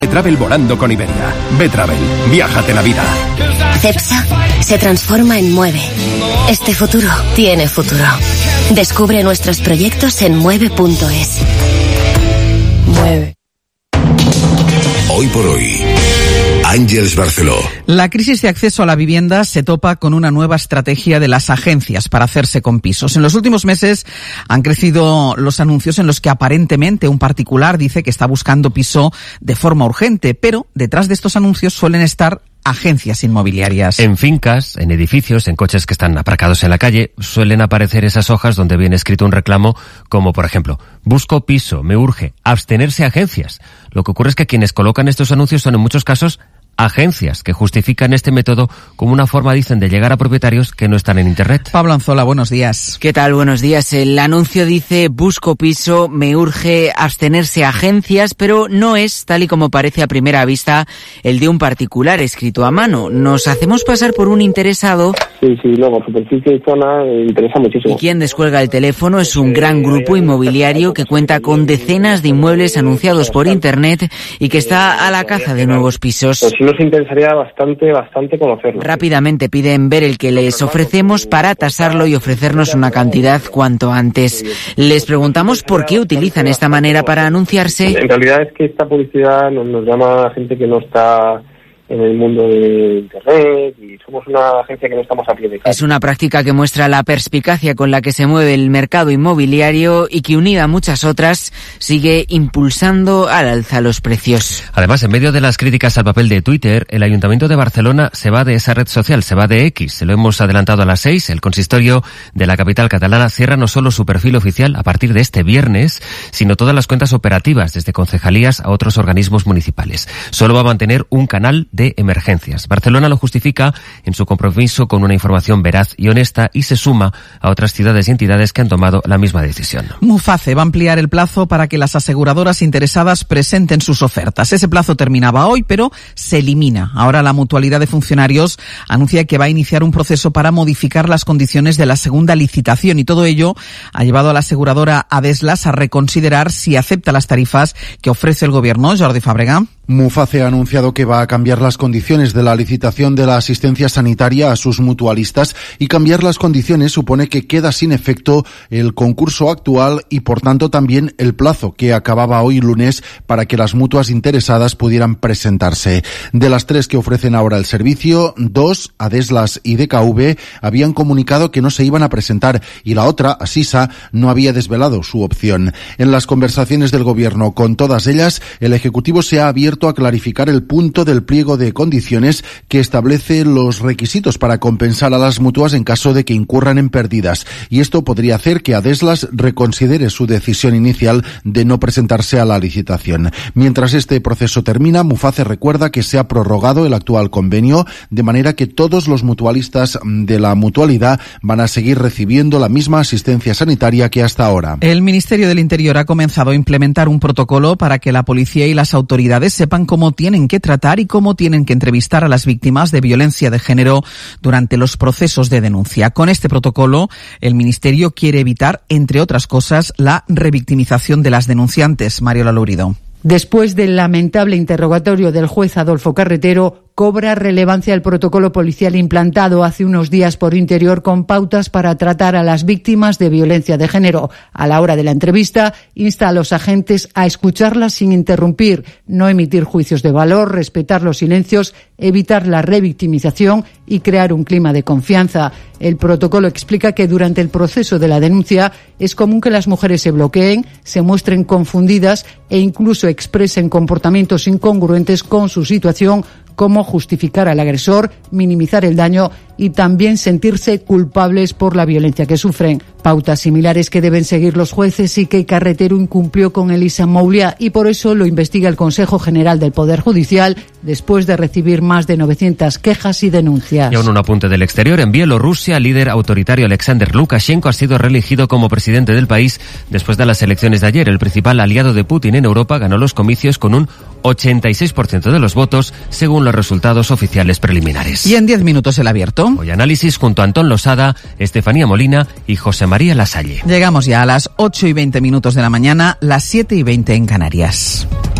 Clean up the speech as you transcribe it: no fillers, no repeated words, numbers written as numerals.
Travel volando con Iberia. Travel, viájate la vida. Cepsa se transforma en Mueve. Este futuro tiene futuro. Descubre nuestros proyectos en mueve.es. Mueve. Hoy por hoy, Àngels Barceló. La crisis de acceso a la vivienda se topa con una nueva estrategia de las agencias para hacerse con pisos. En los últimos meses han crecido los anuncios en los que aparentemente un particular dice que está buscando piso de forma urgente, pero detrás de estos anuncios suelen estar agencias inmobiliarias. En fincas, en edificios, en coches que están aparcados en la calle, suelen aparecer esas hojas donde viene escrito un reclamo como, por ejemplo, busco piso, me urge, abstenerse agencias. Lo que ocurre es que quienes colocan estos anuncios son en muchos casos agencias que justifican este método como una forma, dicen, de llegar a propietarios que no están en Internet. Pablo Anzola, buenos días. ¿Qué tal? Buenos días. El anuncio dice busco piso, me urge abstenerse agencias, pero no es, tal y como parece a primera vista, el de un particular escrito a mano. Nos hacemos pasar por un interesado. Sí, luego superficie y zona interesa muchísimo. Y quien descuelga el teléfono es un gran grupo inmobiliario que cuenta con decenas de inmuebles anunciados por Internet y que está a la caza de nuevos pisos. Pues sí nos interesaría bastante conocerlo. Rápidamente piden ver el que les ofrecemos para tasarlo y ofrecernos una cantidad cuanto antes. Les preguntamos por qué utilizan esta manera para anunciarse. En realidad es que esta publicidad nos llama a gente que no está en el mundo de Internet y somos una agencia que no estamos a pie de calle. Es una práctica que muestra la perspicacia con la que se mueve el mercado inmobiliario y que, unida a muchas otras, sigue impulsando al alza los precios. Además, en medio de las críticas al papel de Twitter, el Ayuntamiento de Barcelona se va de esa red social, se va de X. Se lo hemos adelantado a las 6. El consistorio de la capital catalana cierra no solo su perfil oficial a partir de este viernes, sino todas las cuentas operativas, desde concejalías a otros organismos municipales. Solo va a mantener un canal de emergencias. Barcelona lo justifica en su compromiso con una información veraz y honesta y se suma a otras ciudades y entidades que han tomado la misma decisión. Muface va a ampliar el plazo para que las aseguradoras interesadas presenten sus ofertas. Ese plazo terminaba hoy, pero se elimina. Ahora la Mutualidad de Funcionarios anuncia que va a iniciar un proceso para modificar las condiciones de la segunda licitación y todo ello ha llevado a la aseguradora Adeslas a reconsiderar si acepta las tarifas que ofrece el gobierno. Jordi Fàbrega. Muface ha anunciado que va a cambiar las condiciones de la licitación de la asistencia sanitaria a sus mutualistas y cambiar las condiciones supone que queda sin efecto el concurso actual y por tanto también el plazo que acababa hoy lunes para que las mutuas interesadas pudieran presentarse. De las 3 que ofrecen ahora el servicio, 2, Adeslas y DKV, habían comunicado que no se iban a presentar y la otra, Asisa, no había desvelado su opción. En las conversaciones del gobierno con todas ellas, el Ejecutivo se ha abierto a clarificar el punto del pliego de condiciones que establece los requisitos para compensar a las mutuas en caso de que incurran en pérdidas. Y esto podría hacer que Adeslas reconsidere su decisión inicial de no presentarse a la licitación. Mientras este proceso termina, Muface recuerda que se ha prorrogado el actual convenio, de manera que todos los mutualistas de la mutualidad van a seguir recibiendo la misma asistencia sanitaria que hasta ahora. El Ministerio del Interior ha comenzado a implementar un protocolo para que la policía y las autoridades sepan cómo tienen que tratar y cómo tienen que entrevistar a las víctimas de violencia de género durante los procesos de denuncia. Con este protocolo, el Ministerio quiere evitar, entre otras cosas, la revictimización de las denunciantes. Mariola Lourido. Después del lamentable interrogatorio del juez Adolfo Carretero, cobra relevancia el protocolo policial implantado hace unos días por Interior con pautas para tratar a las víctimas de violencia de género. A la hora de la entrevista, insta a los agentes a escucharlas sin interrumpir, no emitir juicios de valor, respetar los silencios, evitar la revictimización y crear un clima de confianza. El protocolo explica que durante el proceso de la denuncia es común que las mujeres se bloqueen, se muestren confundidas e incluso expresen comportamientos incongruentes con su situación, como justificar al agresor, minimizar el daño y también sentirse culpables por la violencia que sufren. Pautas similares que deben seguir los jueces y que Carretero incumplió con Elisa Moulia y por eso lo investiga el Consejo General del Poder Judicial después de recibir más de 900 quejas y denuncias. Y aún un apunte del exterior. En Bielorrusia, el líder autoritario Alexander Lukashenko ha sido reelegido como presidente del país después de las elecciones de ayer. El principal aliado de Putin en Europa ganó los comicios con un 86% de los votos, según los resultados oficiales preliminares. Y en 10 minutos el abierto. Hoy análisis junto a Antón Losada, Estefanía Molina y José María Lasalle. Llegamos ya a las 8:20 de la mañana, las 7:20 en Canarias.